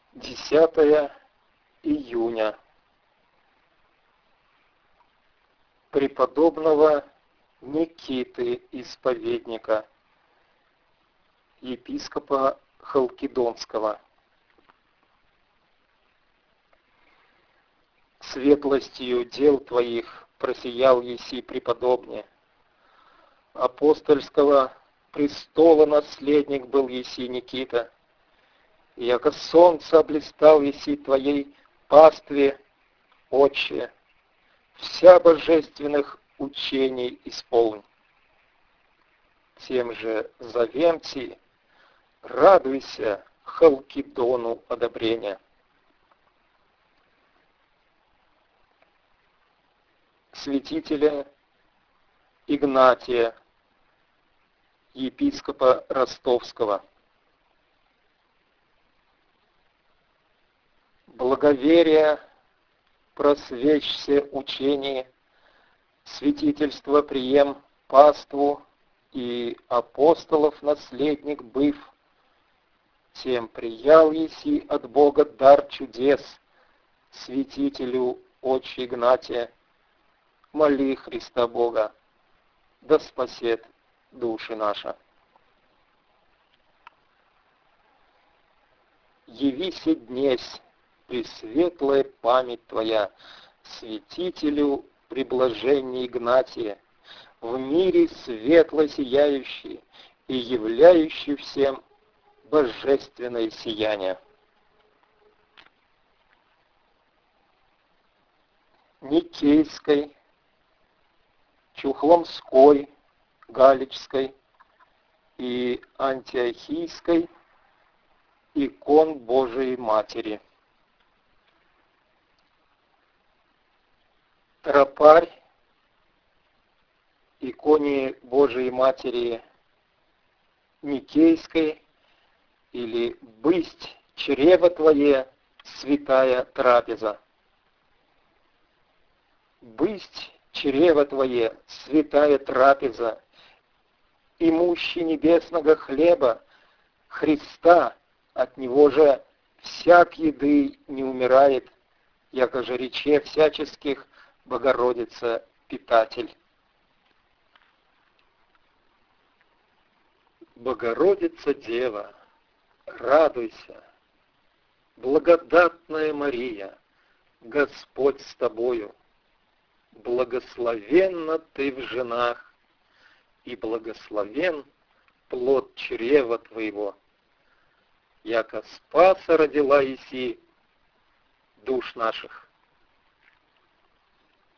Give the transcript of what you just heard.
10 июня. Преподобного Никиты Исповедника, епископа Халкидонского. Светлостью дел твоих просиял еси преподобне, апостольского престола наследник был еси Никита, яко солнце блистал еси твоей пастве, отче, вся божественных учений исполнь. Тем же зовемти, радуйся Халкидону одобрения. Святителя Игнатия, епископа Ростовского. Благоверие, просвечься учение, святительство прием паству и апостолов наследник быв, тем приял еси от Бога дар чудес, святителю отче Игнатия, моли Христа Бога, да спасет души наша. Явися днесь, пресветлая память Твоя, святителю приблажения Игнатия, в мире светло сияющий и являющий всем божественное сияние. Никейской, Чухломской, Галичской и Антиохийской икон Божией Матери. Тропарь иконе Божией Матери Никейской или «Бысть чрево Твое, святая трапеза». «Бысть чрево Твое, святая трапеза, имущий небесного хлеба, Христа, от Него же всяк еды не умирает, яко же рече всяческих Богородица питатель». Богородица Дева, радуйся, благодатная Мария, Господь с тобою, благословенна ты в женах, и благословен плод чрева твоего, яко спаса родила еси душ наших.